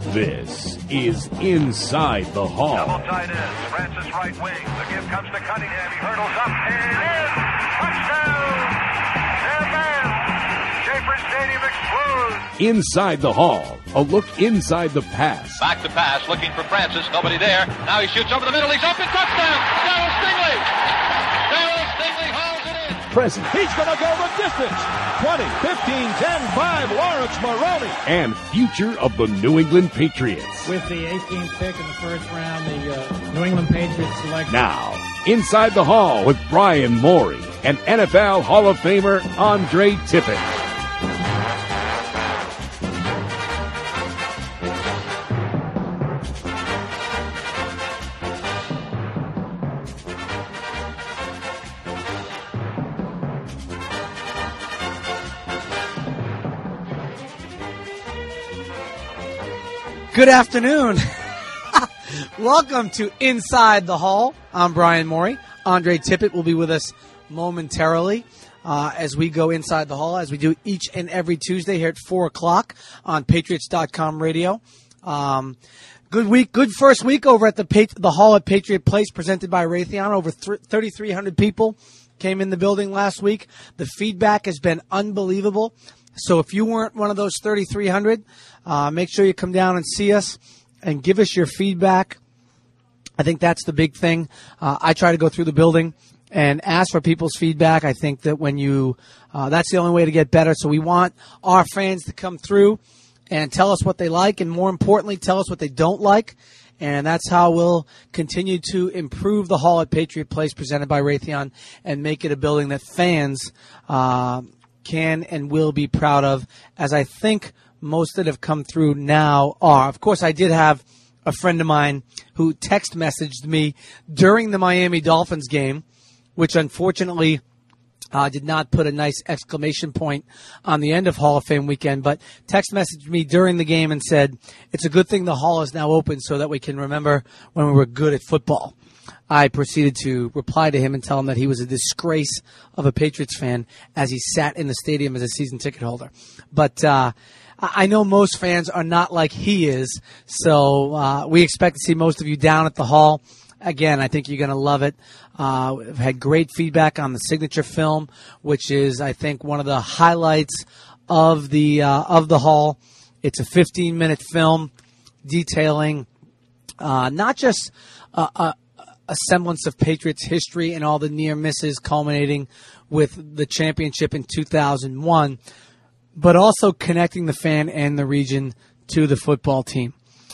This is Inside the Hall. Double tight end, Francis right wing. The give comes to Cunningham. He hurdles up and in. Touchdown! And Schaefer Stadium explodes. Inside the Hall, a look inside the pass. Back to pass, looking for Francis. Nobody there. Now he shoots over the middle. He's open. Touchdown! Darryl Stingley! Darryl Stingley hauls it in. Present. He's going to go the distance. 20, 15, 10, 5, Lawrence Maroney. And future of the New England Patriots. With the 18th pick in the first round, the New England Patriots select. Now, Inside the Hall with Brian Morey and NFL Hall of Famer Andre Tippett. Good afternoon. Welcome to Inside the Hall. I'm Brian Morey. Andre Tippett will be with us momentarily as we go inside the hall, as we do each and every Tuesday here at 4 o'clock on Patriots.com radio. Good week, good first week over at the Hall at Patriot Place presented by Raytheon. Over 3,300 people came in the building last week. The feedback has been unbelievable. So if you weren't one of those 3,300, make sure you come down and see us and give us your feedback. I think that's the big thing. I try to go through the building and ask for people's feedback. I think that when that's the only way to get better. So we want our fans to come through and tell us what they like, and more importantly, tell us what they don't like. And that's how we'll continue to improve the Hall at Patriot Place presented by Raytheon and make it a building that fans can and will be proud of, as I think most that have come through now are. Of course, I did have a friend of mine who text messaged me during the Miami Dolphins game, which unfortunately did not put a nice exclamation point on the end of Hall of Fame weekend, but text messaged me during the game and said, it's a good thing the hall is now open so that we can remember when we were good at football. I proceeded to reply to him and tell him that he was a disgrace of a Patriots fan as he sat in the stadium as a season ticket holder. But I know most fans are not like he is, so we expect to see most of you down at the hall. Again, I think you're going to love it. We've had great feedback on the signature film, which is, I think, one of the highlights of the hall. It's a 15-minute film detailing not just a semblance of Patriots history and all the near misses culminating with the championship in 2001, but also connecting the fan and the region to the football team.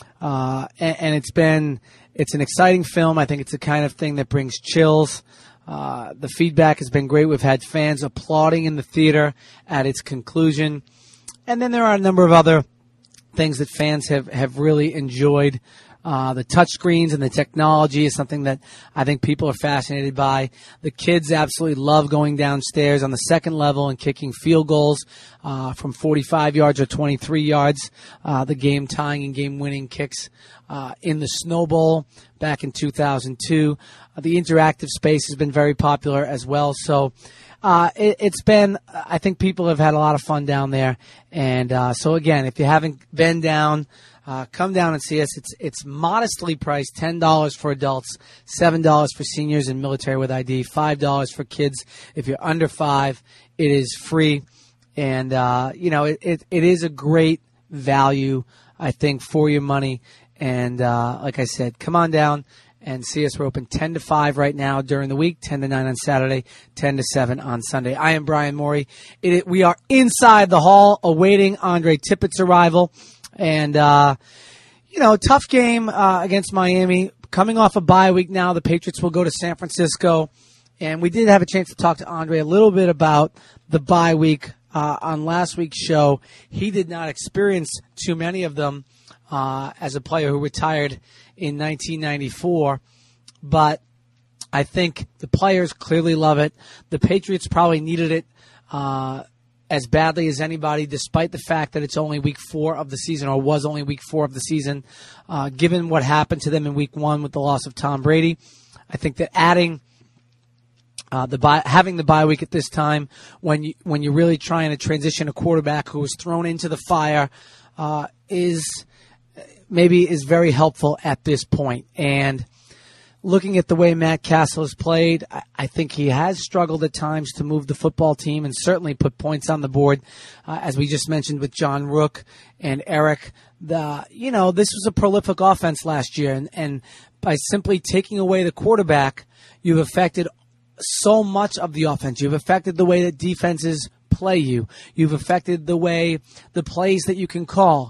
And it's an exciting film. I think it's the kind of thing that brings chills. The feedback has been great. We've had fans applauding in the theater at its conclusion. And then there are a number of other things that fans have really enjoyed. The touchscreens and the technology is something that I think people are fascinated by. The kids absolutely love going downstairs on the second level and kicking field goals from 45 yards or 23 yards. The game-tying and game-winning kicks in the Snow Bowl back in 2002. The interactive space has been very popular as well. So it's been, I think people have had a lot of fun down there. And so, again, if you haven't been down, come down and see us. It's modestly priced, $10 for adults, $7 for seniors and military with ID, $5 for kids. If you're under 5, it is free. And, it is a great value, I think, for your money. And like I said, come on down and see us. We're open 10 to 5 right now during the week, 10 to 9 on Saturday, 10 to 7 on Sunday. I am Brian Morey. We are inside the hall awaiting Andre Tippett's arrival. And, tough game against Miami. Coming off a bye week now, the Patriots will go to San Francisco. And we did have a chance to talk to Andre a little bit about the bye week on last week's show. He did not experience too many of them as a player who retired in 1994. But I think the players clearly love it. The Patriots probably needed it as badly as anybody, despite the fact that it's only week 4 of the season, or was only week 4 of the season, given what happened to them in week 1 with the loss of Tom Brady. I think that adding having the bye week at this time, when you're really trying to transition a quarterback who was thrown into the fire, is maybe is very helpful at this point. And looking at the way Matt Castle has played, I think he has struggled at times to move the football team and certainly put points on the board, as we just mentioned with John Rook and Eric. This was a prolific offense last year, and by simply taking away the quarterback, you've affected so much of the offense. You've affected the way that defenses play you. You've affected the way the plays that you can call,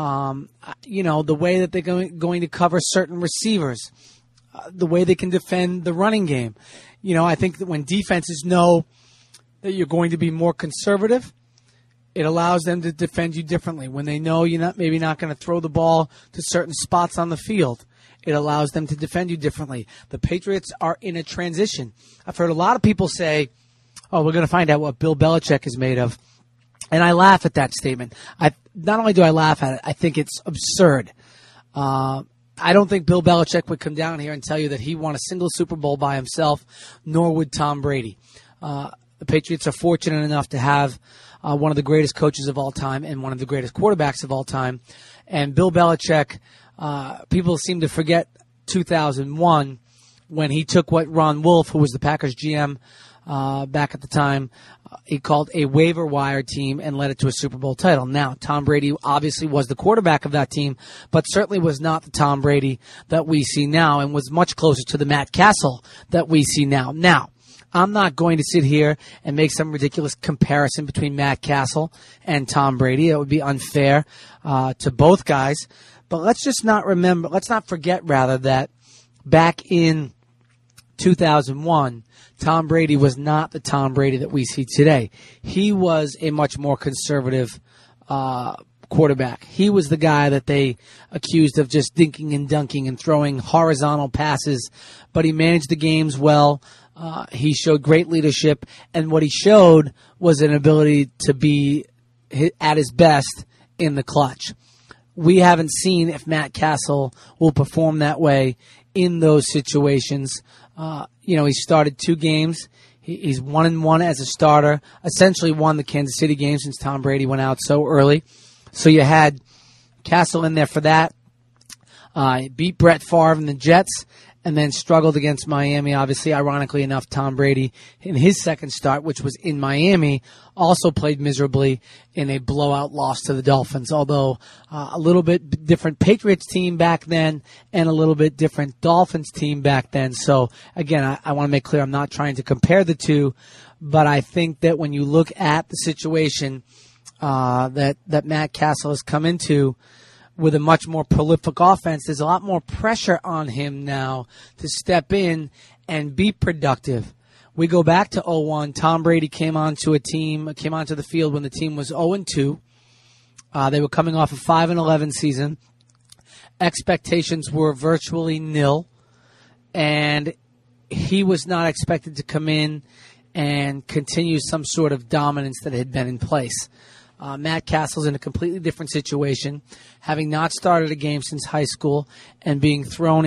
the way that they're going to cover certain receivers. The way they can defend the running game. I think that when defenses know that you're going to be more conservative, it allows them to defend you differently. When they know you're maybe not going to throw the ball to certain spots on the field, it allows them to defend you differently. The Patriots are in a transition. I've heard a lot of people say, we're going to find out what Bill Belichick is made of. And I laugh at that statement. Not only do I laugh at it, I think it's absurd. I don't think Bill Belichick would come down here and tell you that he won a single Super Bowl by himself, nor would Tom Brady. The Patriots are fortunate enough to have one of the greatest coaches of all time and one of the greatest quarterbacks of all time. And Bill Belichick, people seem to forget 2001 when he took what Ron Wolf, who was the Packers GM back at the time, he called a waiver wire team and led it to a Super Bowl title. Now, Tom Brady obviously was the quarterback of that team, but certainly was not the Tom Brady that we see now and was much closer to the Matt Castle that we see now. Now, I'm not going to sit here and make some ridiculous comparison between Matt Castle and Tom Brady. That would be unfair to both guys. But let's not forget that back in 2001, Tom Brady was not the Tom Brady that we see today. He was a much more conservative quarterback. He was the guy that they accused of just dinking and dunking and throwing horizontal passes, but he managed the games well. He showed great leadership, and what he showed was an ability to be at his best in the clutch. We haven't seen if Matt Castle will perform that way in those situations. He started 2 games. He's 1-1 as a starter. Essentially won the Kansas City game since Tom Brady went out so early. So you had Castle in there for that. Beat Brett Favre and the Jets, and then struggled against Miami. Obviously, ironically enough, Tom Brady in his second start, which was in Miami, also played miserably in a blowout loss to the Dolphins, although a little bit different Patriots team back then and a little bit different Dolphins team back then. So, again, I want to make clear I'm not trying to compare the two, but I think that when you look at the situation that Matt Castle has come into, with a much more prolific offense, there's a lot more pressure on him now to step in and be productive. We go back to 0-1. Tom Brady came onto the field when the team was 0-2. They were coming off a 5-11 season. Expectations were virtually nil, and he was not expected to come in and continue some sort of dominance that had been in place. Matt Castle's in a completely different situation, having not started a game since high school and being thrust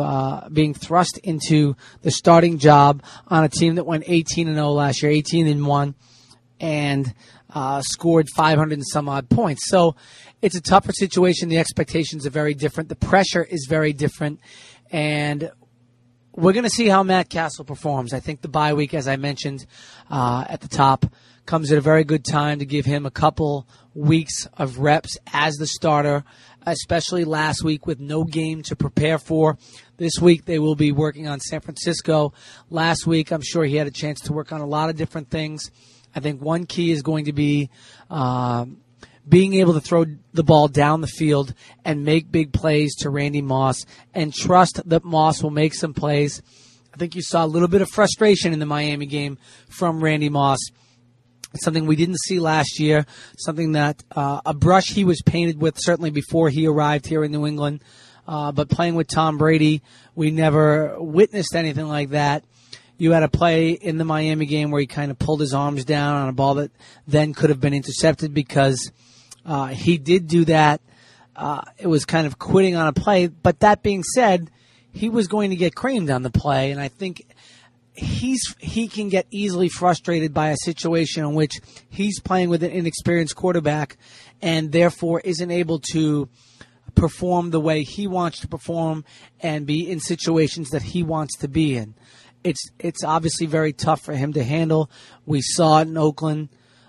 into the starting job on a team that went 18-0 last year, 18-1, and scored 500 and some odd points. So it's a tougher situation. The expectations are very different. The pressure is very different, and we're going to see how Matt Castle performs. I think the bye week, as I mentioned at the top, comes at a very good time to give him a couple weeks of reps as the starter, especially last week with no game to prepare for. This week they will be working on San Francisco. Last week I'm sure he had a chance to work on a lot of different things. I think one key is going to be being able to throw the ball down the field and make big plays to Randy Moss and trust that Moss will make some plays. I think you saw a little bit of frustration in the Miami game from Randy Moss. Something we didn't see last year, something that a brush he was painted with certainly before he arrived here in New England. But playing with Tom Brady, we never witnessed anything like that. You had a play in the Miami game where he kind of pulled his arms down on a ball that then could have been intercepted because he did do that. It was kind of quitting on a play. But that being said, he was going to get creamed on the play, and I think he can get easily frustrated by a situation in which he's playing with an inexperienced quarterback and therefore isn't able to perform the way he wants to perform and be in situations that he wants to be in. It's obviously very tough for him to handle. We saw it in Oakland,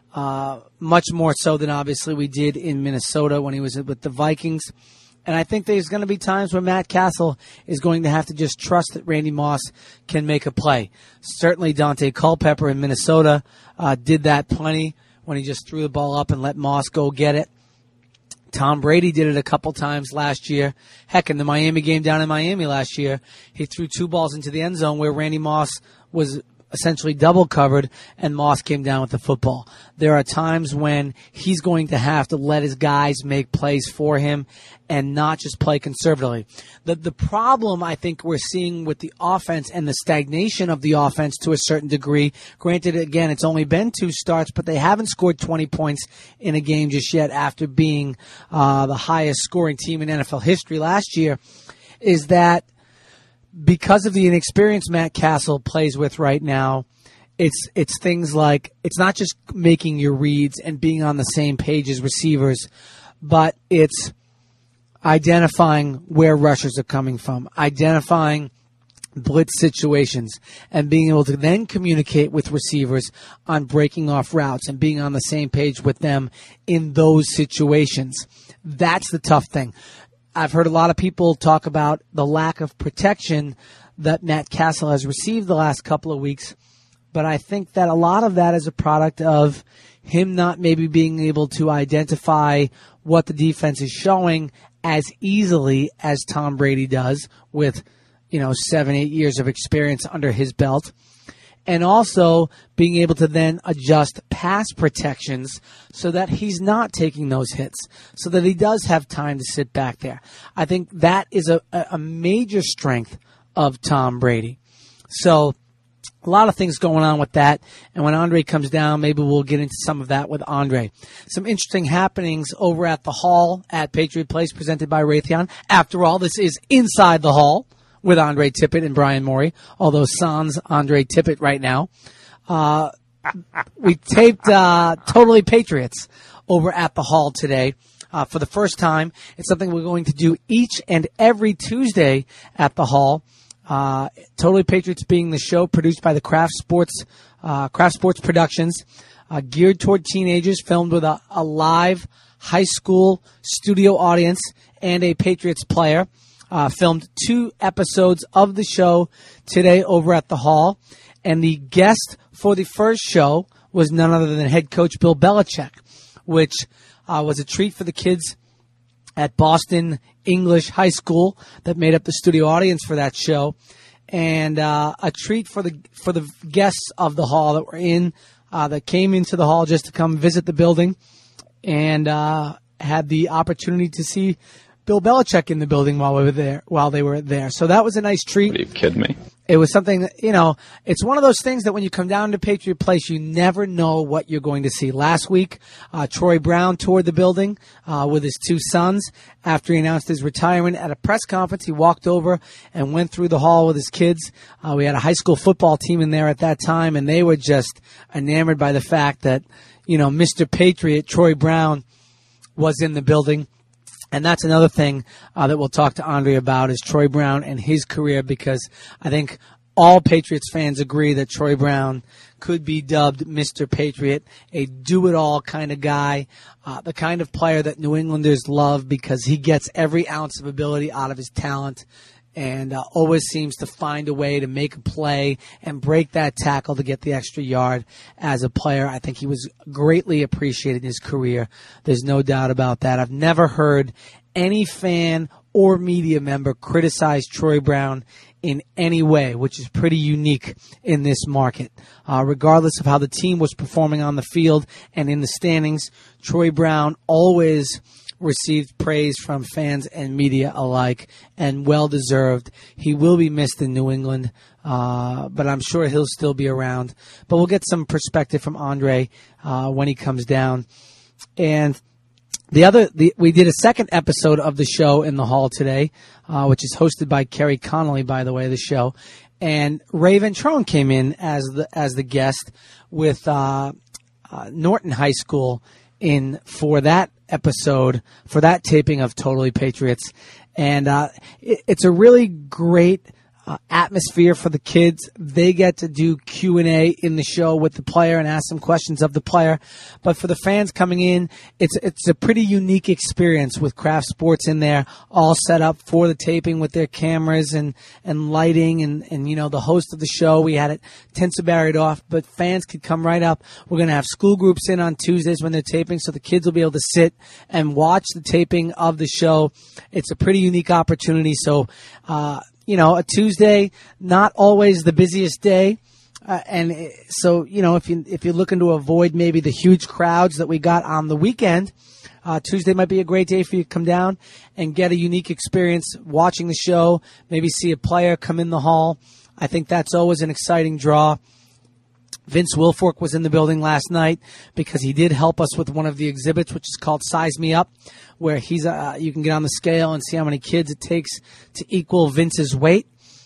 much more so than obviously we did in Minnesota when he was with the Vikings. And I think there's going to be times where Matt Castle is going to have to just trust that Randy Moss can make a play. Certainly Dante Culpepper in Minnesota did that plenty when he just threw the ball up and let Moss go get it. Tom Brady did it a couple times last year. Heck, in the Miami game down in Miami last year, he threw 2 balls into the end zone where Randy Moss was essentially double covered and Moss came down with the football. There are times when he's going to have to let his guys make plays for him and not just play conservatively. The problem I think we're seeing with the offense and the stagnation of the offense to a certain degree, granted, again, it's only been 2 starts, but they haven't scored 20 points in a game just yet after being the highest scoring team in NFL history last year, is that because of the inexperience Matt Castle plays with right now, it's things like, it's not just making your reads and being on the same page as receivers, but it's identifying where rushers are coming from, identifying blitz situations, and being able to then communicate with receivers on breaking off routes and being on the same page with them in those situations. That's the tough thing. I've heard a lot of people talk about the lack of protection that Matt Castle has received the last couple of weeks, but I think that a lot of that is a product of him not maybe being able to identify what the defense is showing as easily as Tom Brady does with, 7-8 years of experience under his belt. And also being able to then adjust pass protections so that he's not taking those hits, so that he does have time to sit back there. I think that is a major strength of Tom Brady. So a lot of things going on with that. And when Andre comes down, maybe we'll get into some of that with Andre. Some interesting happenings over at the Hall at Patriot Place presented by Raytheon. After all, this is Inside the Hall with Andre Tippett and Brian Morey, although sans Andre Tippett right now. We taped Totally Patriots over at the Hall today for the first time. It's something we're going to do each and every Tuesday at the Hall. Totally Patriots being the show produced by the Kraft Sports Productions, geared toward teenagers, filmed with a live high school studio audience and a Patriots player. Filmed 2 episodes of the show today over at the Hall. And the guest for the first show was none other than head coach Bill Belichick, which was a treat for the kids at Boston English High School that made up the studio audience for that show, and a treat for the guests of the Hall that were that came into the Hall just to come visit the building and had the opportunity to see Bill Belichick in the building while they were there. So that was a nice treat. Are you kidding me? It was something that, it's one of those things that when you come down to Patriot Place, you never know what you're going to see. Last week, Troy Brown toured the building with his 2 sons. After he announced his retirement at a press conference, he walked over and went through the hall with his kids. We had a high school football team in there at that time, and they were just enamored by the fact that, Mr. Patriot, Troy Brown, was in the building. And that's another thing that we'll talk to Andre about is Troy Brown and his career, because I think all Patriots fans agree that Troy Brown could be dubbed Mr. Patriot, a do-it-all kind of guy, the kind of player that New Englanders love because he gets every ounce of ability out of his talent and always seems to find a way to make a play and break that tackle to get the extra yard as a player. I think he was greatly appreciated in his career. There's no doubt about that. I've never heard any fan or media member criticize Troy Brown in any way, which is pretty unique in this market. Regardless of how the team was performing on the field and in the standings, Troy Brown always received praise from fans and media alike, and well-deserved. He will be missed in New England, but I'm sure he'll still be around. But we'll get some perspective from Andre when he comes down. And we did a second episode of the show in the Hall today, which is hosted by Kerry Connolly, by the way, the show. And Ray Ventrone came in as the guest with Norton High School for that episode, for that taping of Totally Patriots. And it's a really great atmosphere for the kids. They get to do Q&A in the show with the player and ask some questions of the player. But for the fans coming in, it's a pretty unique experience with Kraft Sports in there, all set up for the taping with their cameras and lighting and you know, the host of the show. We had it tents barried off, but fans could come right up. We're going to have school groups in on Tuesdays when they're taping, so the kids will be able to sit and watch the taping of the show. It's a pretty unique opportunity. So, you know, a Tuesday, not always the busiest day. And so, you know, if you're looking to avoid maybe the huge crowds that we got on the weekend, Tuesday might be a great day for you to come down and get a unique experience watching the show, maybe see a player come in the hall. I think that's always an exciting draw. Vince Wilfork was in the building last night because he did help us with one of the exhibits, which is called Size Me Up, where he's you can get on the scale and see how many kids it takes to equal Vince's weight.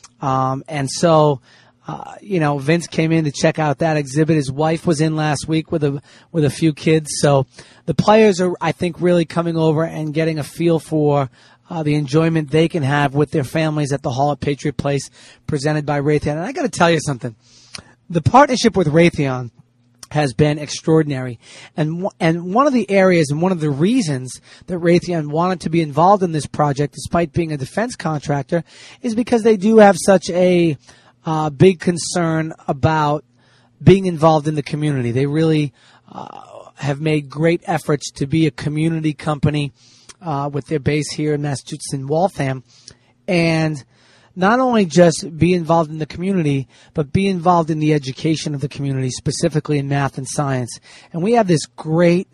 And so, you know, Vince came in to check out that exhibit. His wife was in last week with a few kids. So the players are, I think, really coming over and getting a feel for the enjoyment they can have with their families at the Hall at Patriot Place, presented by Raytheon. And I got to tell you something. The partnership with Raytheon has been extraordinary. And one of the areas and one of the reasons that Raytheon wanted to be involved in this project, despite being a defense contractor, is because they do have such a big concern about being involved in the community. They really have made great efforts to be a community company with their base here in Massachusetts in Waltham. And not only just be involved in the community, but be involved in the education of the community, specifically in math and science. And we have this great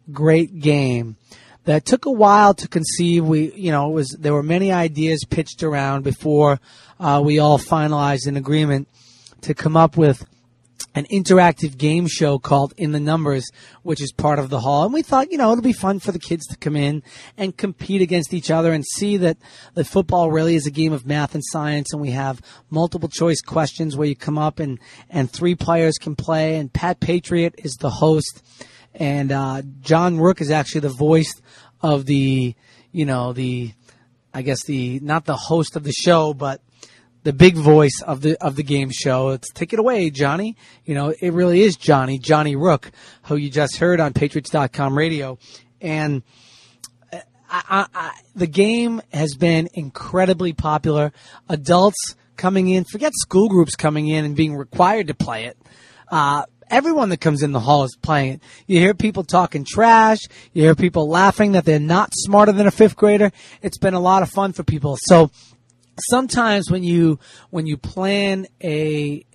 game that took a while to conceive. There were many ideas pitched around before we all finalized an agreement to come up with an interactive game show called In the Numbers, which is part of the hall. And we thought, it'll be fun for the kids to come in and compete against each other and see that football really is a game of math and science. And we have multiple choice questions where you come up and 3 players can play. And Pat Patriot is the host. And John Rook is actually the voice of not the host of the show, but the big voice of the game show. Let's take it away, Johnny. It really is Johnny Rook, who you just heard on Patriots.com radio. And the game has been incredibly popular. Adults coming in, forget school groups coming in and being required to play it. Everyone that comes in the hall is playing it. You hear people talking trash. You hear people laughing that they're not smarter than a 5th grader. It's been a lot of fun for people. So sometimes when you plan a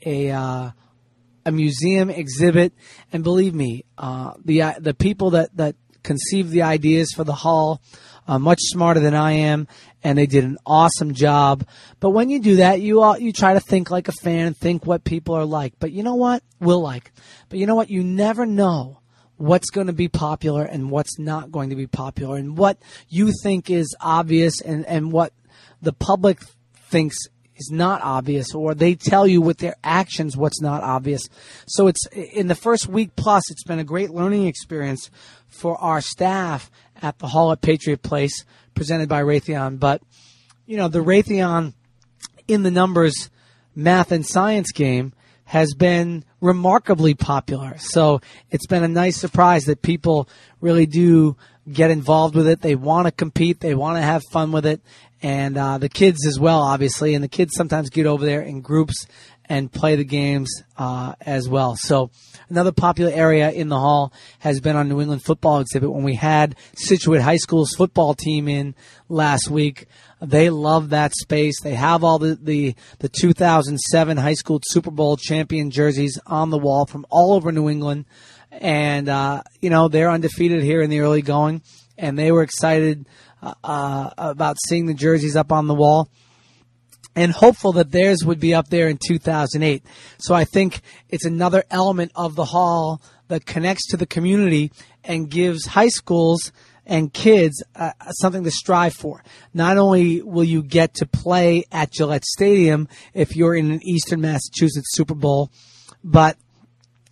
museum exhibit, and believe me, the people that conceive the ideas for the hall are much smarter than I am, and they did an awesome job. But when you do that, you try to think like a fan and think what people are like. But you know what? We'll like. But you know what? You never know what's going to be popular and what's not going to be popular, and what you think is obvious and what the public thinks is not obvious, or they tell you with their actions what's not obvious. So it's in the first week plus, it's been a great learning experience for our staff at the Hall at Patriot Place, presented by Raytheon. But, the Raytheon In the Numbers math and science game has been remarkably popular. So it's been a nice surprise that people really do get involved with it. They want to compete. They want to have fun with it. And the kids as well, obviously. And the kids sometimes get over there in groups and play the games as well. So another popular area in the hall has been our New England football exhibit. When we had Scituate High School's football team in last week, they love that space. They have all the 2007 high school Super Bowl champion jerseys on the wall from all over New England. And, they're undefeated here in the early going. And they were excited about seeing the jerseys up on the wall, and hopeful that theirs would be up there in 2008. So I think it's another element of the hall that connects to the community and gives high schools and kids something to strive for. Not only will you get to play at Gillette Stadium if you're in an Eastern Massachusetts Super Bowl, but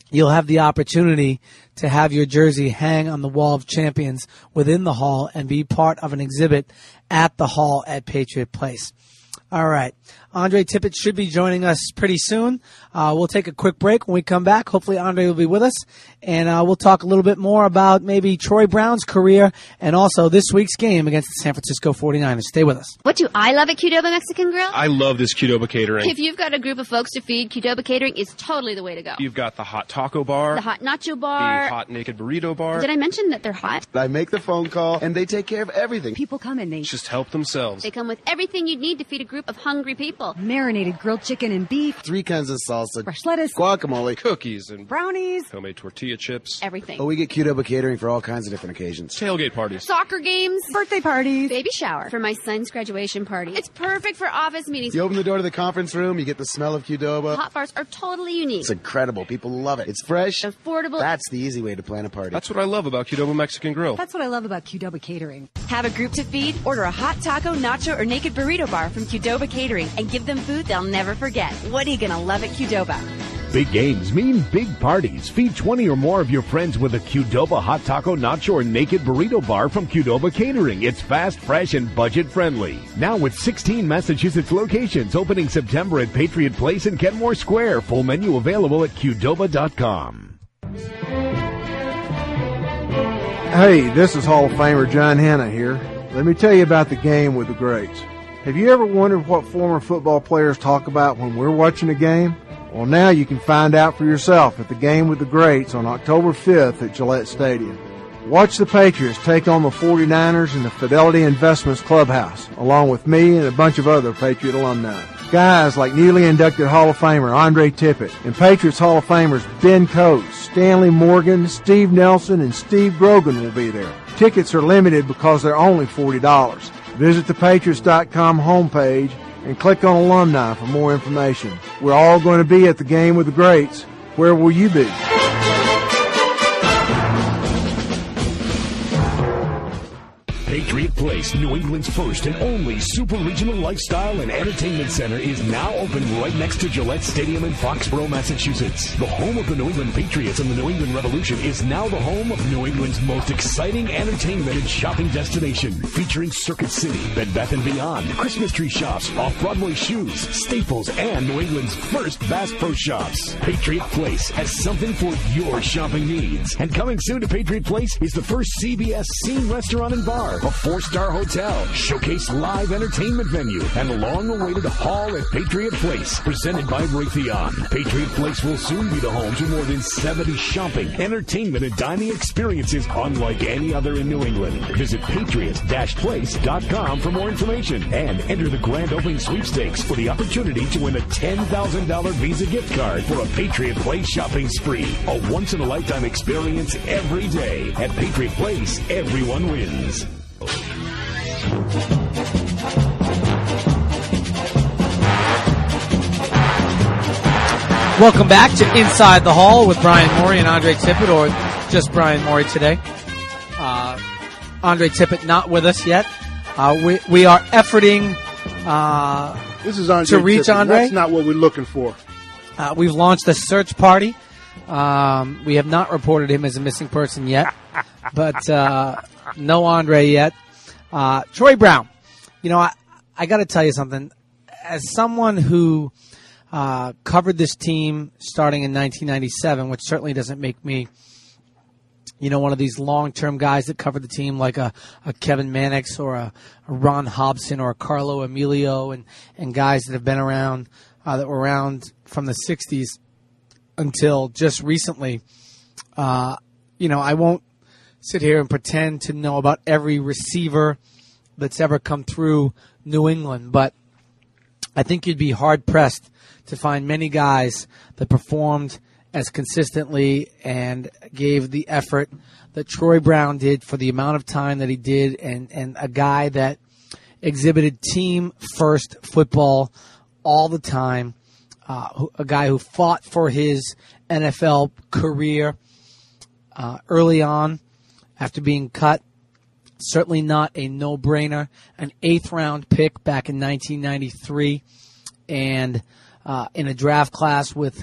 you'll have the opportunity to have your jersey hang on the Wall of Champions within the hall and be part of an exhibit at the hall at Patriot Place. All right. Andre Tippett should be joining us pretty soon. We'll take a quick break. When we come back, hopefully Andre will be with us, and we'll talk a little bit more about maybe Troy Brown's career and also this week's game against the San Francisco 49ers. Stay with us. What do I love at Qdoba Mexican Grill? I love this Qdoba catering. If you've got a group of folks to feed, Qdoba Catering is totally the way to go. You've got the hot taco bar, The hot nacho bar. the hot naked burrito bar. Did I mention that they're hot? I make the phone call, and they take care of everything. People come and they Just help themselves. They come with everything you need to feed a group of hungry people. marinated grilled chicken and beef, 3 kinds of salsa, fresh lettuce, guacamole, Cookies and brownies. homemade tortilla chips. Everything. Oh, we get Qdoba catering for all kinds of different occasions. Tailgate parties. Soccer games. Birthday parties. Baby shower. For my son's graduation party. It's perfect for office meetings. You open the door to the conference room, you get the smell of Qdoba. Hot bars are totally unique. It's incredible. People love it. It's fresh. Affordable. That's the easy way to plan a party. That's what I love about Qdoba Mexican Grill. That's what I love about Qdoba Catering. Have a group to feed? Order a hot taco, nacho, or naked burrito bar from Qdoba Catering and give them food they'll never forget. What are you going to love at Qdoba? Big games mean big parties. Feed 20 or more of your friends with a Qdoba hot taco, nacho, or naked burrito bar from Qdoba Catering. It's fast, fresh, and budget-friendly. Now with 16 Massachusetts locations opening September at Patriot Place in Kenmore Square. Full menu available at Qdoba.com. Hey, this is Hall of Famer John Hanna here. Let me tell you about the game with the greats. Have you ever wondered what former football players talk about when we're watching a game? Well, now you can find out for yourself at the Game with the Greats on October 5th at Gillette Stadium. Watch the Patriots take on the 49ers in the Fidelity Investments Clubhouse, along with me and a bunch of other Patriot alumni. Guys like newly inducted Hall of Famer Andre Tippett and Patriots Hall of Famers Ben Coates, Stanley Morgan, Steve Nelson, and Steve Grogan will be there. Tickets are limited because they're only $40. Visit the Patriots.com homepage and click on Alumni for more information. We're all going to be at the Game with the Greats. Where will you be? Patriot Place, New England's first and only super regional lifestyle and entertainment center, is now open right next to Gillette Stadium in Foxborough, Massachusetts. The home of the New England Patriots and the New England Revolution is now the home of New England's most exciting entertainment and shopping destination, featuring Circuit City, Bed Bath & Beyond, Christmas tree shops, off-Broadway shoes, Staples, and New England's first Bass Pro Shops. Patriot Place has something for your shopping needs. And coming soon to Patriot Place is the first CBS Scene Restaurant and Bar, a 4-star hotel, showcase live entertainment venue, and a long-awaited hall at Patriot Place, presented by Raytheon. Patriot Place will soon be the home to more than 70 shopping, entertainment, and dining experiences unlike any other in New England. Visit patriots-place.com for more information and enter the grand opening sweepstakes for the opportunity to win a $10,000 Visa gift card for a Patriot Place shopping spree. A once-in-a-lifetime experience every day. At Patriot Place, everyone wins. Welcome back to Inside the Hall with Brian Morey and Andre Tippett, or just Brian Morey today. Andre Tippett not with us yet. We are efforting This is Andre to reach Tippett. Andre. That's not what we're looking for. We've launched a search party. We have not reported him as a missing person yet, but no Andre yet. Troy Brown, you know, I got to tell you something. As someone who covered this team starting in 1997, which certainly doesn't make me, you know, one of these long-term guys that covered the team like a Kevin Mannix or a Ron Hobson or a Carlo Emilio and guys that have been around, that were around from the 60s until just recently. You know, I won't sit here and pretend to know about every receiver that's ever come through New England, but I think you'd be hard-pressed to find many guys that performed as consistently and gave the effort that Troy Brown did for the amount of time that he did, and a guy that exhibited team-first football all the time, a guy who fought for his NFL career early on after being cut. Certainly not a no-brainer. An 8th-round pick back in 1993, and in a draft class with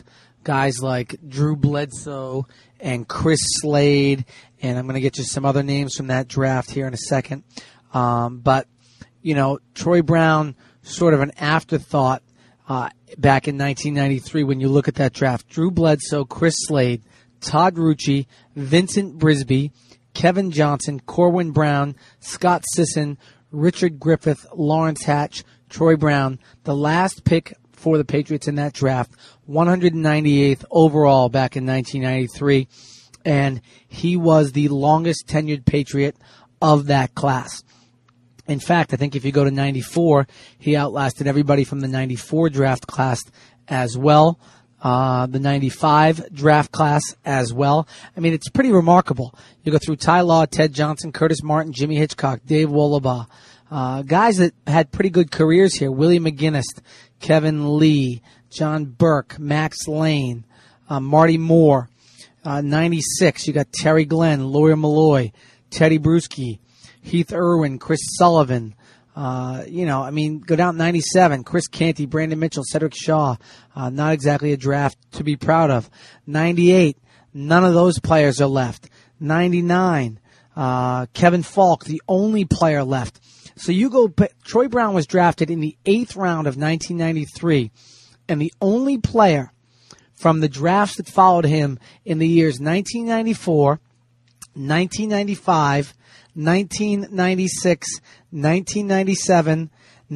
guys like Drew Bledsoe and Chris Slade, and I'm going to get you some other names from that draft here in a second. But, Troy Brown, sort of an afterthought back in 1993 when you look at that draft. Drew Bledsoe, Chris Slade, Todd Rucci, Vincent Brisby, Kevin Johnson, Corwin Brown, Scott Sisson, Richard Griffith, Lawrence Hatch, Troy Brown, the last pick for the Patriots in that draft, 198th overall back in 1993, and he was the longest tenured Patriot of that class. In fact, I think if you go to 94, he outlasted everybody from the 94 draft class as well, the 95 draft class as well. I mean, it's pretty remarkable. You go through Ty Law, Ted Johnson, Curtis Martin, Jimmy Hitchcock, Dave Wohlabaugh, guys that had pretty good careers here. Willie McGinnis, Kevin Lee, John Burke, Max Lane, Marty Moore. 96, you got Terry Glenn, Lawyer Malloy, Teddy Bruschi, Heath Irwin, Chris Sullivan. Go down 97, Chris Canty, Brandon Mitchell, Cedric Shaw. Not exactly a draft to be proud of. 98, none of those players are left. 99, Kevin Falk, the only player left. So Troy Brown was drafted in the 8th round of 1993, and the only player from the drafts that followed him in the years 1994, 1995, 1996, 1997,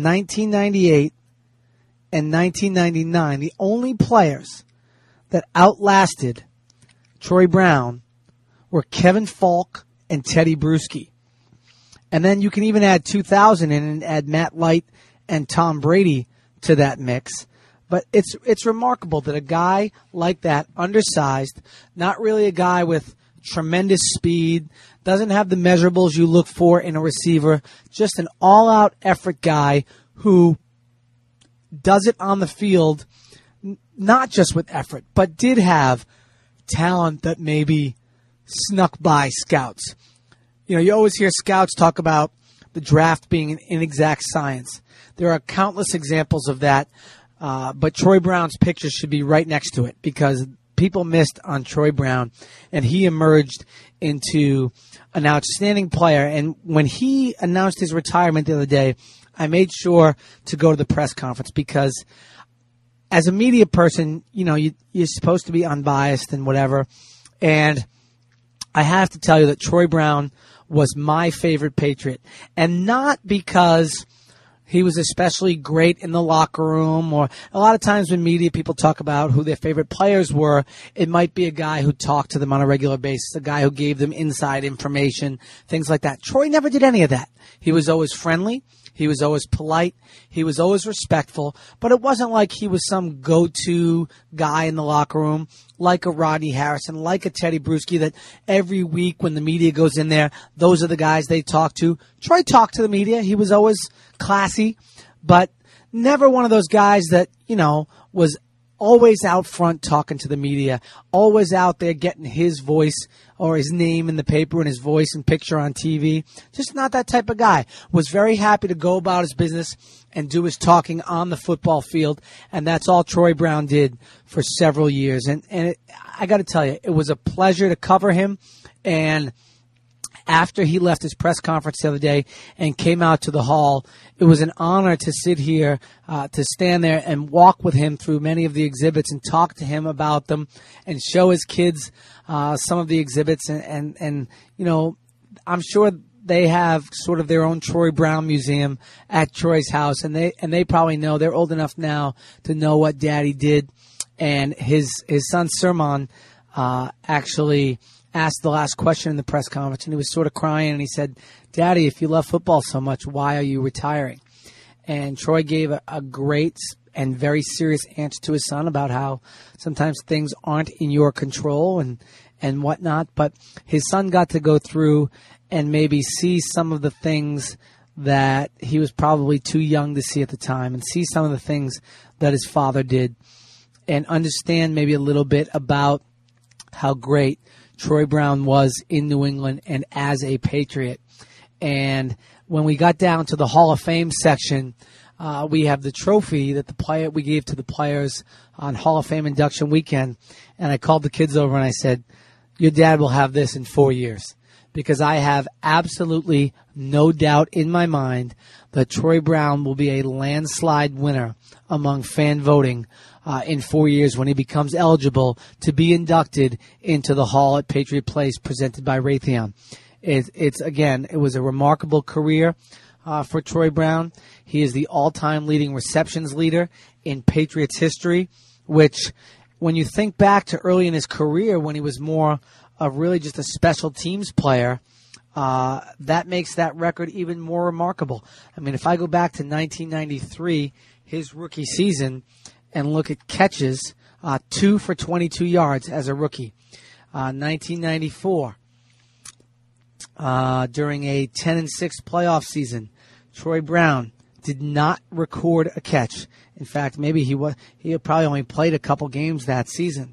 1998, and 1999, the only players that outlasted Troy Brown were Kevin Falk and Teddy Bruschi. And then you can even add 2000 in and add Matt Light and Tom Brady to that mix. But it's remarkable that a guy like that, undersized, not really a guy with tremendous speed, doesn't have the measurables you look for in a receiver, just an all-out effort guy who does it on the field, not just with effort, but did have talent that maybe snuck by scouts. You always hear scouts talk about the draft being an inexact science. There are countless examples of that, but Troy Brown's picture should be right next to it because people missed on Troy Brown, and he emerged into an outstanding player. And when he announced his retirement the other day, I made sure to go to the press conference because as a media person, you're supposed to be unbiased and whatever. And I have to tell you that Troy Brown was my favorite Patriot, and not because he was especially great in the locker room, or a lot of times when media people talk about who their favorite players were, it might be a guy who talked to them on a regular basis, a guy who gave them inside information, things like that. Troy never did any of that. He was always friendly. He was always polite. He was always respectful. But it wasn't like he was some go-to guy in the locker room, like a Rodney Harrison, like a Teddy Bruschi, that every week when the media goes in there, those are the guys they talk to. Troy talked to the media. He was always classy, but never one of those guys that, was always out front talking to the media, always out there getting his voice or his name in the paper and his voice and picture on TV. Just not that type of guy. Was very happy to go about his business and do his talking on the football field, and that's all Troy Brown did for several years. And I got to tell you, it was a pleasure to cover him, and after he left his press conference the other day and came out to the hall, it was an honor to sit here, to stand there and walk with him through many of the exhibits and talk to him about them and show his kids some of the exhibits. And I'm sure they have sort of their own Troy Brown museum at Troy's house, and they probably know. They're old enough now to know what Daddy did. And his son Sermon actually asked the last question in the press conference, and he was sort of crying, and he said, "Daddy, if you love football so much, why are you retiring?" And Troy gave a great and very serious answer to his son about how sometimes things aren't in your control and whatnot, but his son got to go through and maybe see some of the things that he was probably too young to see at the time, and see some of the things that his father did, and understand maybe a little bit about how great Troy Brown was in New England and as a Patriot. And when we got down to the Hall of Fame section, we have the trophy that we gave to the players on Hall of Fame induction weekend, and I called the kids over and I said, your dad will have this in 4 years, because I have absolutely no doubt in my mind that Troy Brown will be a landslide winner among fan voting in 4 years when he becomes eligible to be inducted into the Hall at Patriot Place presented by Raytheon. It was a remarkable career for Troy Brown. He is the all-time leading receptions leader in Patriots history, which, when you think back to early in his career when he was more of really just a special teams player, that makes that record even more remarkable. I mean, if I go back to 1993, his rookie season, and look at catches, 2 for 22 yards as a rookie. 1994, during a 10-6 playoff season, Troy Brown did not record a catch. In fact, maybe he had probably only played a couple games that season.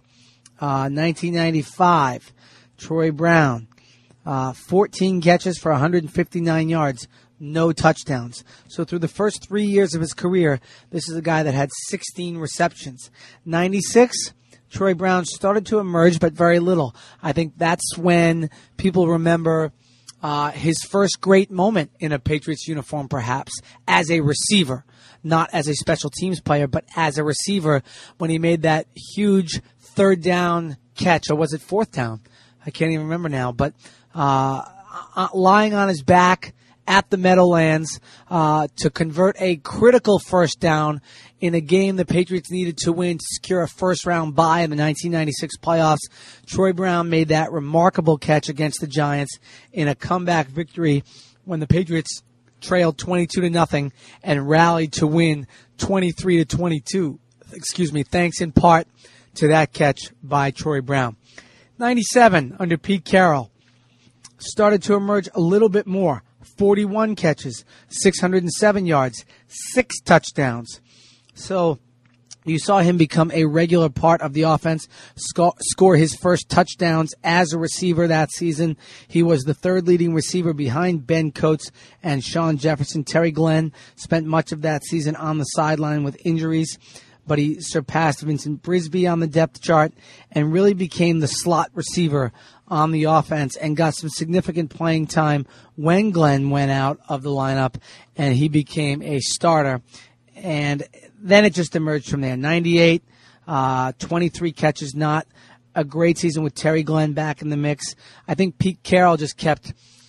1995, Troy Brown, 14 catches for 159 yards, no touchdowns. So through the first 3 years of his career, this is a guy that had 16 receptions. 96, Troy Brown started to emerge, but very little. I think that's when people remember his first great moment in a Patriots uniform, perhaps, as a receiver. Not as a special teams player, but as a receiver when he made that huge third down catch, or was it fourth down? I can't even remember now. But lying on his back at the Meadowlands to convert a critical first down in a game the Patriots needed to win to secure a first-round bye in the 1996 playoffs. Troy Brown made that remarkable catch against the Giants in a comeback victory when the Patriots trailed 22-0 and rallied to win 23-22. Thanks in part to that catch by Troy Brown. 97 under Pete Carroll started to emerge a little bit more. 41 catches, 607 yards, 6 touchdowns. So you saw him become a regular part of the offense, score his first touchdowns as a receiver that season. He was the third leading receiver behind Ben Coates and Sean Jefferson. Terry Glenn spent much of that season on the sideline with injuries, but he surpassed Vincent Brisby on the depth chart and really became the slot receiver on the offense and got some significant playing time when Glenn went out of the lineup and he became a starter. And then it just emerged from there. 98, 23 catches, not a great season with Terry Glenn back in the mix. I think Pete Carroll just kept,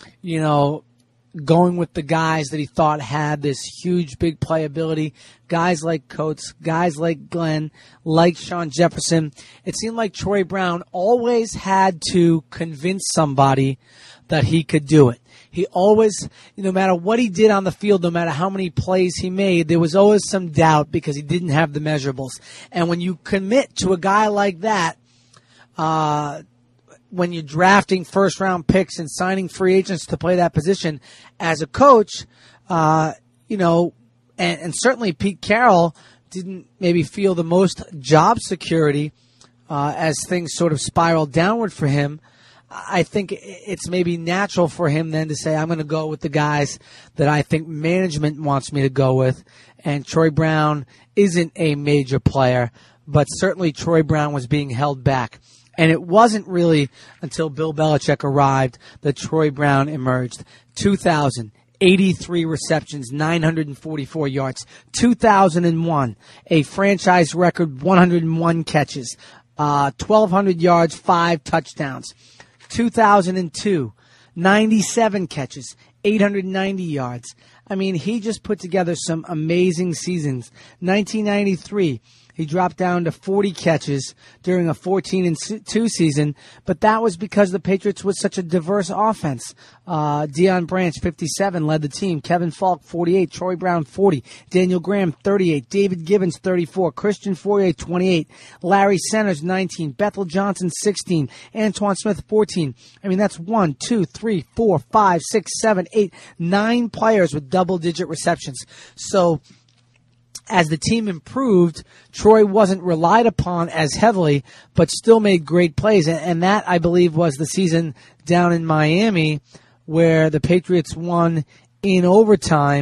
going with the guys that he thought had this huge, big playability. Guys like Coates, guys like Glenn, like Sean Jefferson. It seemed like Troy Brown always had to convince somebody that he could do it. He always, no matter what he did on the field, no matter how many plays he made, there was always some doubt because he didn't have the measurables. And when you commit to a guy like that, when you're drafting first-round picks and signing free agents to play that position as a coach, and certainly Pete Carroll didn't maybe feel the most job security as things sort of spiraled downward for him. I think it's maybe natural for him then to say, I'm going to go with the guys that I think management wants me to go with. And Troy Brown isn't a major player, but certainly Troy Brown was being held back. And it wasn't really until Bill Belichick arrived that Troy Brown emerged. 83 receptions, 944 yards. 2001, a franchise record 101 catches, 1,200 yards, 5 touchdowns. 2002, 97 catches, 890 yards. I mean, he just put together some amazing seasons. 1993, he dropped down to 40 catches during a 14-2 season, but that was because the Patriots was such a diverse offense. Deion Branch, 57, led the team. Kevin Falk, 48. Troy Brown, 40. Daniel Graham, 38. David Gibbons, 34. Christian Fourier, 28. Larry Centers, 19. Bethel Johnson, 16. Antoine Smith, 14. I mean, that's 1, 2, 3, 4, 5, 6, 7, 8, 9 players with double-digit receptions. So as the team improved, Troy wasn't relied upon as heavily, but still made great plays. And that, I believe, was the season down in Miami where the Patriots won in overtime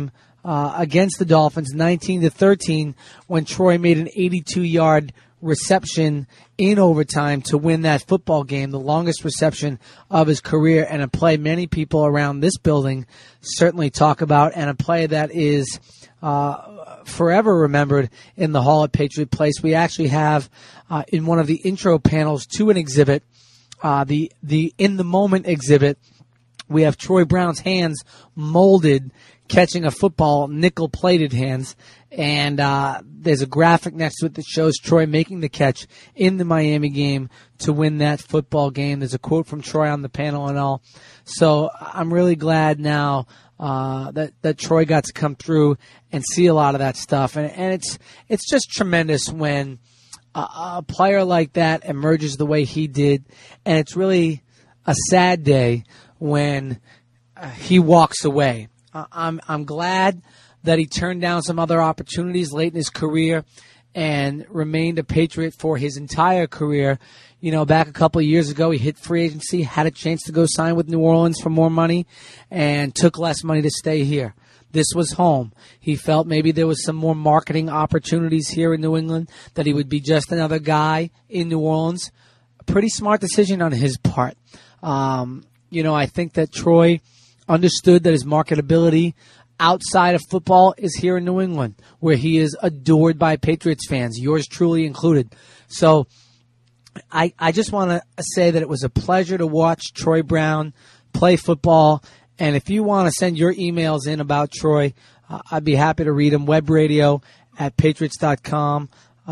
against the Dolphins, 19-13, when Troy made an 82-yard reception in overtime to win that football game, the longest reception of his career, and a play many people around this building certainly talk about, and a play that is forever remembered in the hall at Patriot Place. We actually have in one of the intro panels to an exhibit, the In the Moment exhibit, we have Troy Brown's hands molded catching a football, nickel-plated hands, and there's a graphic next to it that shows Troy making the catch in the Miami game to win that football game. There's a quote from Troy on the panel and all. So I'm really glad now that Troy got to come through and see a lot of that stuff, and it's just tremendous when a player like that emerges the way he did, and it's really a sad day when he walks away. I'm glad that he turned down some other opportunities late in his career and remained a Patriot for his entire career. You know, back a couple of years ago, he hit free agency, had a chance to go sign with New Orleans for more money, and took less money to stay here. This was home. He felt maybe there was some more marketing opportunities here in New England, that he would be just another guy in New Orleans. A pretty smart decision on his part. I think that Troy understood that his marketability outside of football is here in New England, where he is adored by Patriots fans, yours truly included. So I just want to say that it was a pleasure to watch Troy Brown play football. And if you want to send your emails in about Troy, I'd be happy to read them. webradio@patriots.com.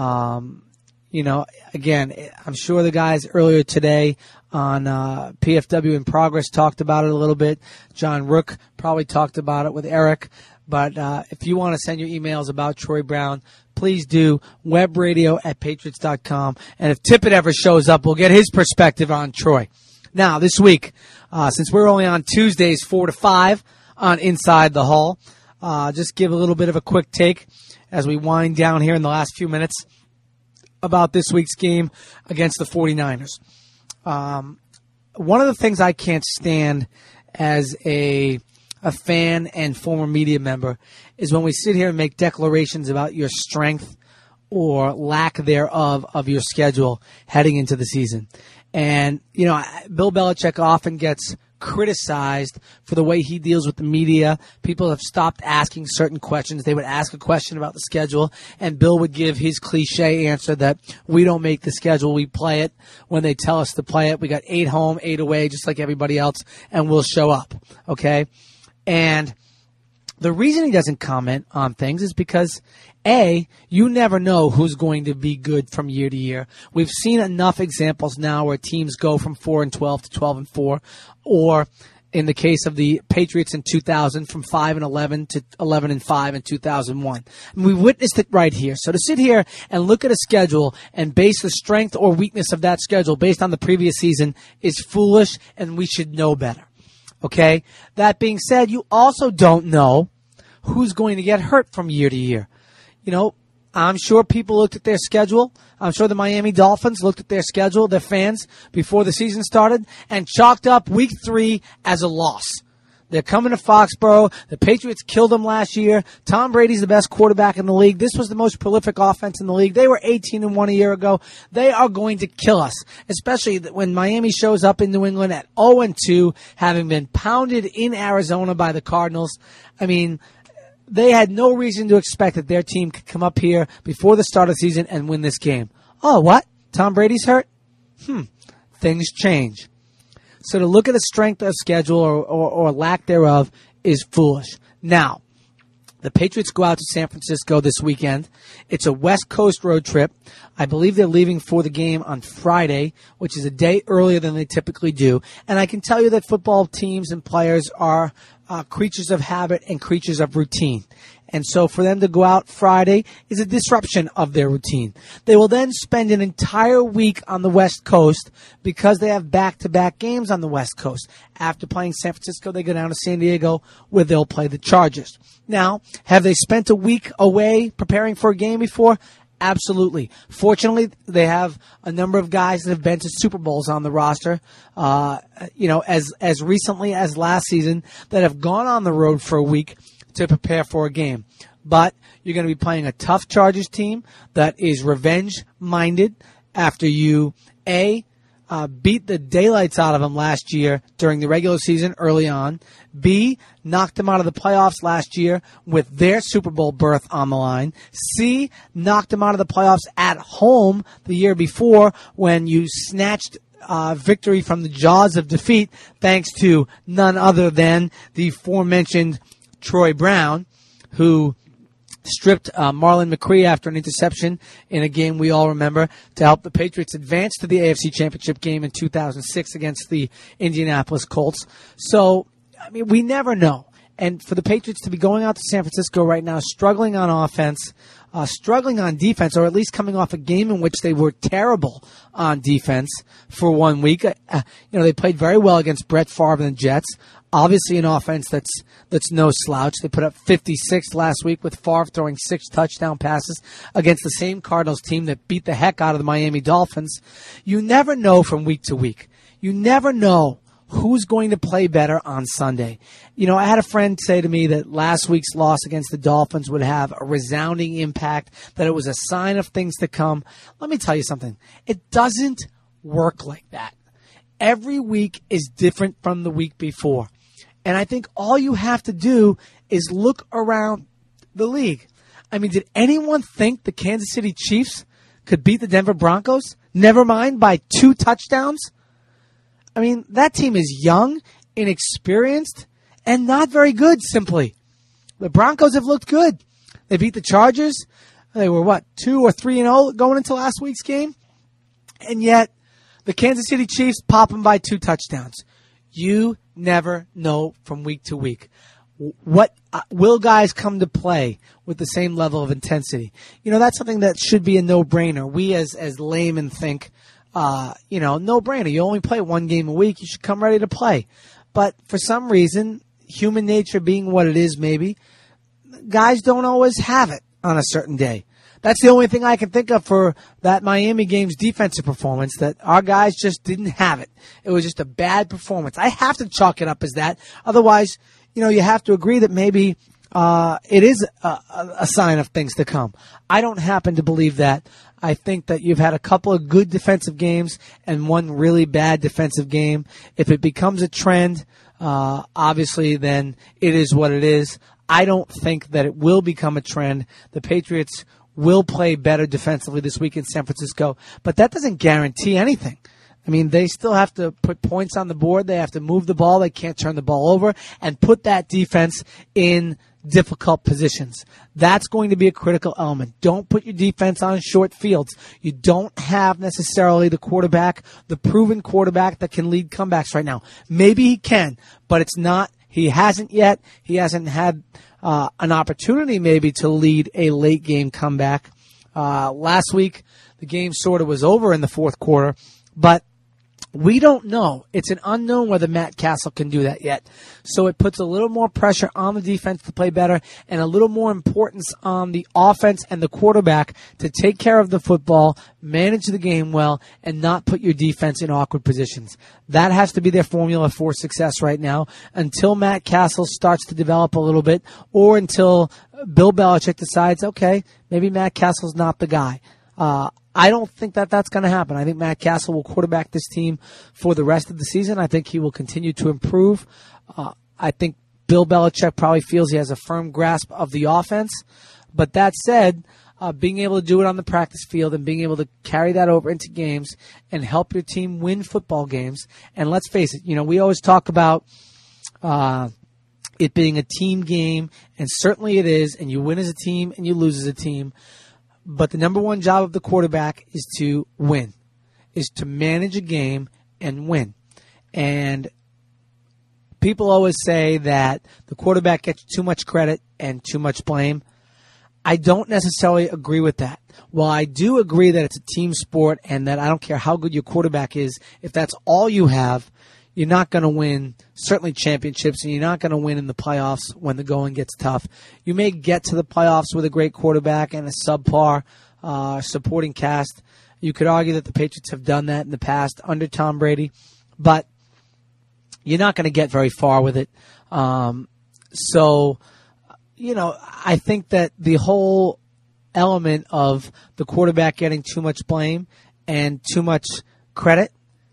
Again, I'm sure the guys earlier today on PFW in Progress talked about it a little bit. John Rook probably talked about it with Eric. But if you want to send your emails about Troy Brown, please do. webradio@patriots.com. And if Tippett ever shows up, we'll get his perspective on Troy. Now, this week, since we're only on Tuesdays 4 to 5 on Inside the Hall, just give a little bit of a quick take as we wind down here in the last few minutes about this week's game against the 49ers. One of the things I can't stand as a fan and former media member is when we sit here and make declarations about your strength or lack thereof of your schedule heading into the season. And, Bill Belichick often gets criticized for the way he deals with the media. People have stopped asking certain questions. They would ask a question about the schedule, and Bill would give his cliche answer that we don't make the schedule, we play it when they tell us to play it. We got 8 home, 8 away, just like everybody else, and we'll show up, okay? And the reason he doesn't comment on things is because, A, you never know who's going to be good from year to year. We've seen enough examples now where teams go from 4-12 to 12-4, or in the case of the Patriots in 2000, from 5-11 to 11-5 in 2001. And we witnessed it right here. So to sit here and look at a schedule and base the strength or weakness of that schedule based on the previous season is foolish, and we should know better. Okay? That being said, you also don't know who's going to get hurt from year to year. I'm sure people looked at their schedule. I'm sure the Miami Dolphins looked at their schedule, their fans, before the season started, and chalked up week 3 as a loss. They're coming to Foxborough. The Patriots killed them last year. Tom Brady's the best quarterback in the league. This was the most prolific offense in the league. They were 18-1 a year ago. They are going to kill us, especially when Miami shows up in New England at 0-2, having been pounded in Arizona by the Cardinals. I mean, they had no reason to expect that their team could come up here before the start of the season and win this game. Oh, what? Tom Brady's hurt? Things change. So to look at a strength of schedule or lack thereof is foolish. Now, the Patriots go out to San Francisco this weekend. It's a West Coast road trip. I believe they're leaving for the game on Friday, which is a day earlier than they typically do. And I can tell you that football teams and players are creatures of habit and creatures of routine. And so for them to go out Friday is a disruption of their routine. They will then spend an entire week on the West Coast because they have back-to-back games on the West Coast. After playing San Francisco, they go down to San Diego where they'll play the Chargers. Now, have they spent a week away preparing for a game before? Absolutely. Fortunately, they have a number of guys that have been to Super Bowls on the roster, as recently as last season, that have gone on the road for a week to prepare for a game. But you're going to be playing a tough Chargers team that is revenge-minded after you, beat the daylights out of them last year during the regular season early on. B, knocked them out of the playoffs last year with their Super Bowl berth on the line. C, knocked them out of the playoffs at home the year before when you snatched victory from the jaws of defeat thanks to none other than the aforementioned Troy Brown, who stripped Marlon McCree after an interception in a game we all remember to help the Patriots advance to the AFC Championship game in 2006 against the Indianapolis Colts. So, I mean, we never know. And for the Patriots to be going out to San Francisco right now, struggling on offense, struggling on defense, or at least coming off a game in which they were terrible on defense for 1 week. They played very well against Brett Favre and the Jets. Obviously an offense that's no slouch. They put up 56 last week with Favre throwing 6 touchdown passes against the same Cardinals team that beat the heck out of the Miami Dolphins. You never know from week to week. You never know who's going to play better on Sunday. I had a friend say to me that last week's loss against the Dolphins would have a resounding impact, that it was a sign of things to come. Let me tell you something. It doesn't work like that. Every week is different from the week before. And I think all you have to do is look around the league. I mean, did anyone think the Kansas City Chiefs could beat the Denver Broncos? Never mind by 2 touchdowns? I mean, that team is young, inexperienced, and not very good, simply. The Broncos have looked good. They beat the Chargers. They were, 2 or 3-0 going into last week's game? And yet, the Kansas City Chiefs pop them by 2 touchdowns. You never know from week to week. What will guys come to play with the same level of intensity? That's something that should be a no-brainer. We as laymen think, no-brainer. You only play 1 game a week. You should come ready to play. But for some reason, human nature being what it is maybe, guys don't always have it on a certain day. That's the only thing I can think of for that Miami game's defensive performance, that our guys just didn't have it. It was just a bad performance. I have to chalk it up as that. Otherwise, you have to agree that maybe it is a sign of things to come. I don't happen to believe that. I think that you've had a couple of good defensive games and 1 really bad defensive game. If it becomes a trend, obviously then it is what it is. I don't think that it will become a trend. The Patriots will play better defensively this week in San Francisco, but that doesn't guarantee anything. I mean, they still have to put points on the board. They have to move the ball. They can't turn the ball over and put that defense in difficult positions. That's going to be a critical element. Don't put your defense on short fields. You don't have necessarily the quarterback, the proven quarterback that can lead comebacks right now. Maybe he can, but it's not. He hasn't yet. He hasn't had an opportunity maybe to lead a late game comeback. Last week, the game sort of was over in the fourth quarter, but we don't know. It's an unknown whether Matt Castle can do that yet. So it puts a little more pressure on the defense to play better and a little more importance on the offense and the quarterback to take care of the football, manage the game well, and not put your defense in awkward positions. That has to be their formula for success right now until Matt Castle starts to develop a little bit or until Bill Belichick decides, okay, maybe Matt Castle's not the guy. I don't think that that's going to happen. I think Matt Castle will quarterback this team for the rest of the season. I think he will continue to improve. I think Bill Belichick probably feels he has a firm grasp of the offense. But that said, being able to do it on the practice field and being able to carry that over into games and help your team win football games. And let's face it, we always talk about it being a team game, and certainly it is, and you win as a team and you lose as a team. But the number one job of the quarterback is to win, is to manage a game and win. And people always say that the quarterback gets too much credit and too much blame. I don't necessarily agree with that. While I do agree that it's a team sport and that I don't care how good your quarterback is, if that's all you have, you're not going to win, certainly championships, and you're not going to win in the playoffs when the going gets tough. You may get to the playoffs with a great quarterback and a subpar supporting cast. You could argue that the Patriots have done that in the past under Tom Brady, but you're not going to get very far with it. So I think that the whole element of the quarterback getting too much blame and too much credit,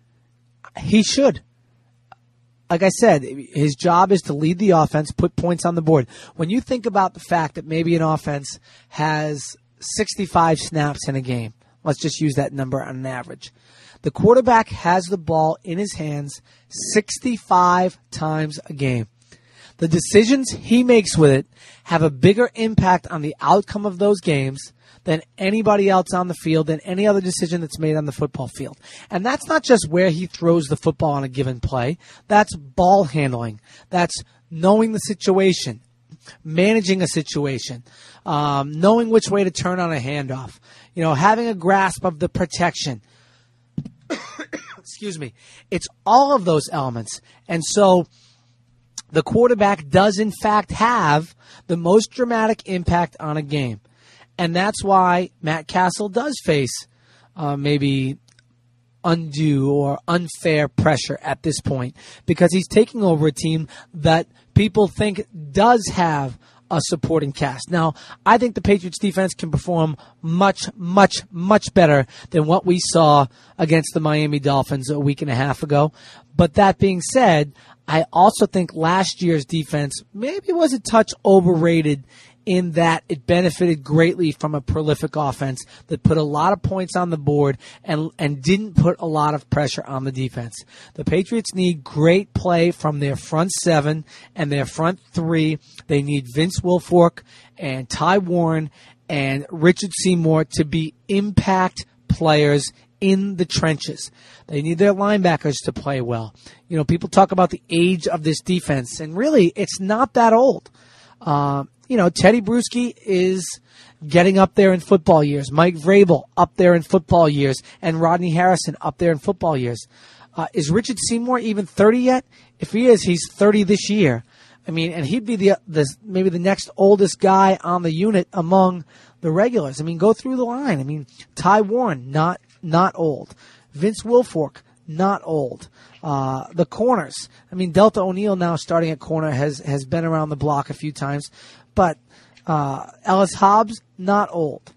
he should. Like I said, his job is to lead the offense, put points on the board. When you think about the fact that maybe an offense has 65 snaps in a game, let's just use that number on an average. The quarterback has the ball in his hands 65 times a game. The decisions he makes with it have a bigger impact on the outcome of those games than anybody else on the field, than any other decision that's made on the football field. And that's not just where he throws the football on a given play. That's ball handling. That's knowing the situation, managing a situation, knowing which way to turn on a handoff, having a grasp of the protection. Excuse me. It's all of those elements. And so the quarterback does, in fact, have the most dramatic impact on a game. And that's why Matt Castle does face maybe undue or unfair pressure at this point, because he's taking over a team that people think does have a supporting cast. Now, I think the Patriots defense can perform much, much, much better than what we saw against the Miami Dolphins a week and a half ago. But that being said, I also think last year's defense maybe was a touch overrated in that it benefited greatly from a prolific offense that put a lot of points on the board and didn't put a lot of pressure on the defense. The Patriots need great play from their front seven and their front three. They need Vince Wilfork and Ty Warren and Richard Seymour to be impact players in the trenches. They need their linebackers to play well. People talk about the age of this defense, and really, it's not that old. Teddy Bruschi is getting up there in football years. Mike Vrabel up there in football years, and Rodney Harrison up there in football years. Is Richard Seymour even 30 yet? If he is, he's 30 this year. And he'd be maybe the next oldest guy on the unit among the regulars. Go through the line. Ty Warren, not old. Vince Wilfork, not old. The corners. Delta O'Neal now starting at corner has been around the block a few times. But Ellis Hobbs, not old.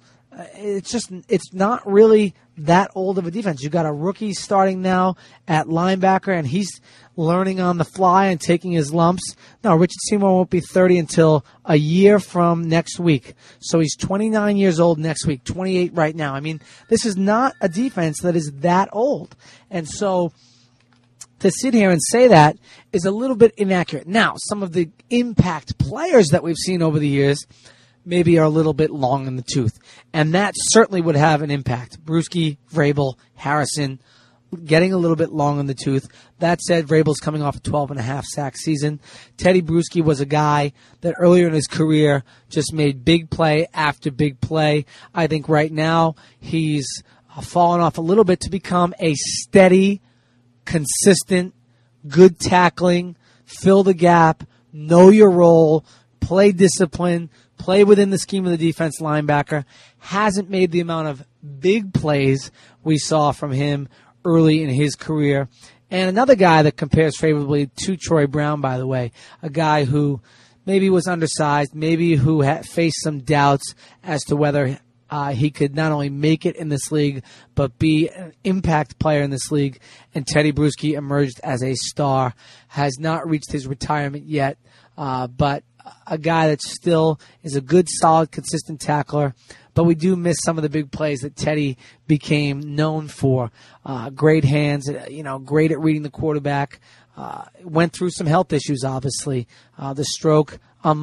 It's not really that old of a defense. You've got a rookie starting now at linebacker, and he's learning on the fly and taking his lumps. No, Richard Seymour won't be 30 until a year from next week. So he's 29 years old next week, 28 right now. This is not a defense that is that old. And so to sit here and say that is a little bit inaccurate. Now, some of the impact players that we've seen over the years maybe are a little bit long in the tooth. And that certainly would have an impact. Bruschi, Vrabel, Harrison, getting a little bit long in the tooth. That said, Vrabel's coming off a 12.5 sack season. Teddy Bruschi was a guy that earlier in his career just made big play after big play. I think right now he's fallen off a little bit to become a steady, consistent, good tackling, fill the gap, know your role, play discipline, play within the scheme of the defense linebacker. Hasn't made the amount of big plays we saw from him early in his career. And another guy that compares favorably to Troy Brown, by the way, a guy who maybe was undersized, maybe who had faced some doubts as to whether he could not only make it in this league, but be an impact player in this league. And Teddy Bruschi emerged as a star, has not reached his retirement yet, but a guy that still is a good, solid, consistent tackler. But we do miss some of the big plays that Teddy became known for. Great hands, great at reading the quarterback. Went through some health issues, obviously. The stroke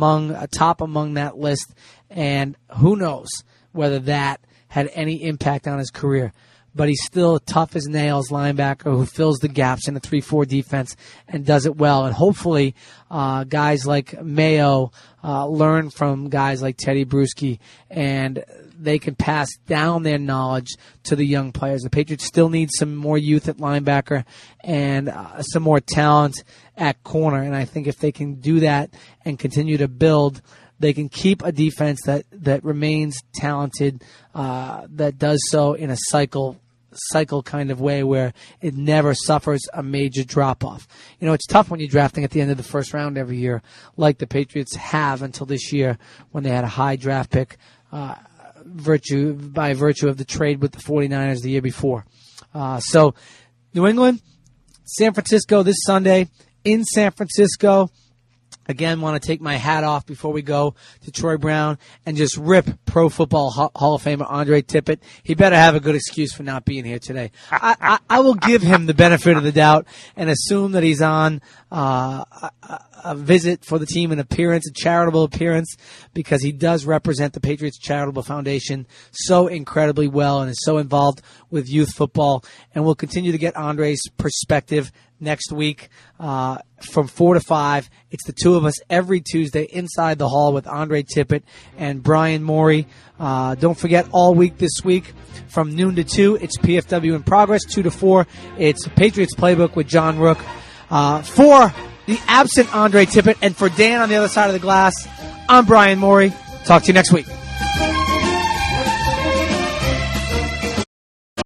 top among that list. And who knows whether that had any impact on his career. But he's still a tough as nails linebacker who fills the gaps in a 3-4 defense and does it well. And hopefully guys like Mayo learn from guys like Teddy Bruschi, and they can pass down their knowledge to the young players. The Patriots still need some more youth at linebacker and some more talent at corner. And I think if they can do that and continue to build, they can keep a defense that remains talented, that does so in a cycle cycle kind of way where it never suffers a major drop-off. You know, it's tough when you're drafting at the end of the first round every year, like the Patriots have until this year when they had a high draft pick by virtue of the trade with the 49ers the year before. So New England, San Francisco this Sunday in San Francisco. Again, want to take my hat off before we go to Troy Brown and just rip Pro Football Hall of Famer Andre Tippett. He better have a good excuse for not being here today. I will give him the benefit of the doubt and assume that he's on a visit for the team, an appearance, a charitable appearance, because he does represent the Patriots Charitable Foundation so incredibly well and is so involved with youth football. And we'll continue to get Andre's perspective next week from 4 to 5. It's the two of us every Tuesday inside the hall with Andre Tippett and Brian Morey. Don't forget, all week this week from noon to 2, it's PFW in Progress. 2 to 4, it's Patriots Playbook with John Rook. For the absent Andre Tippett and for Dan on the other side of the glass, I'm Brian Morey. Talk to you next week.